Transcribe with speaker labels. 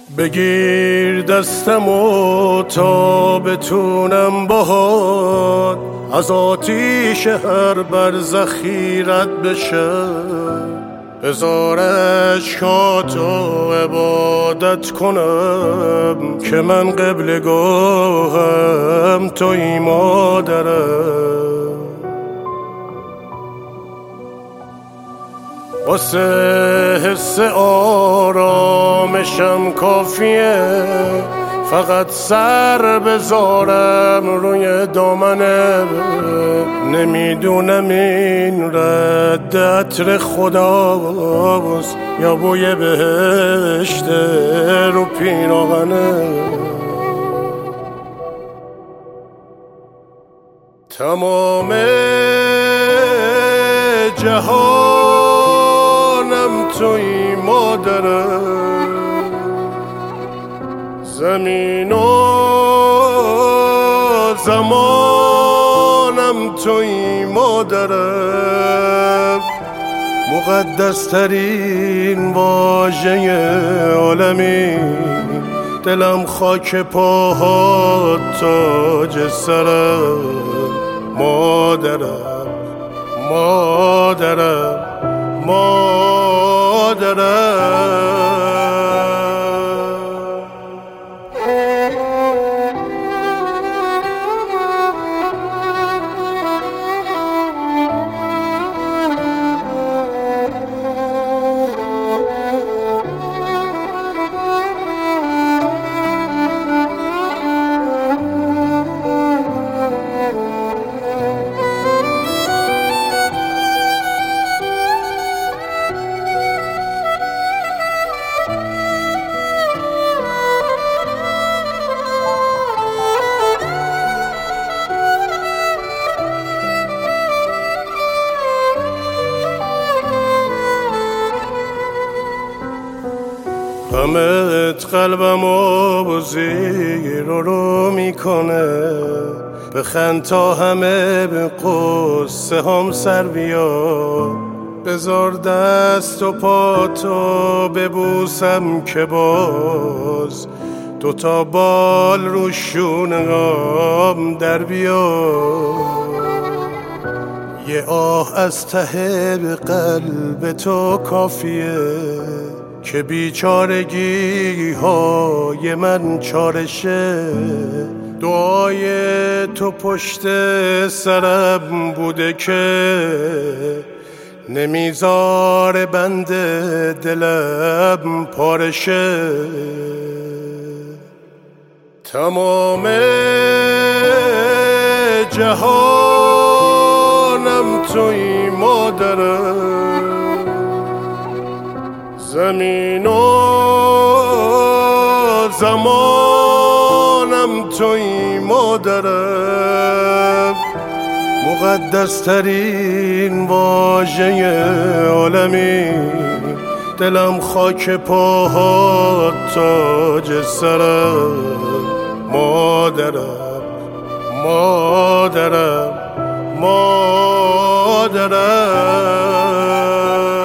Speaker 1: بگیر دستمو تا بتونم باهات از آتیش هر برزخیرت بشم. بذار اشکاتو عبادت کنم که من قبلگاهم تویی مادرم. واسه حس آرامشم کافیه فقط سر بذارم روی دامنه. نمیدونم این رد عطر خداست یا بوی بهشت رو پیراهنه. تمام جهانم توی مادرم، زمین و زمانم توی مادرم. مقدس ترین واژه عالمی، دلم خاک پاهات تاج سرم. مادرم مادرم مادرم. غمت قلبمو زیر رو میکنه. بخند تا همه به قصه هم سر بیا. بذار دست و پاتو ببوسم که باز دوتا بال رو شونه‌ام در بیا. یه آه از ته به قلب تو کافیه که بیچارگی های من چارشه. دعای تو پشت سرم بوده که نمیذاره بند دلم پارشه. تمام جهانم توی مادرم، زمین و زمانم توی مادرم. مقدس ترین واژه عالمی، دلم خاک پاهات تاج سرم. مادرم مادرم مادرم.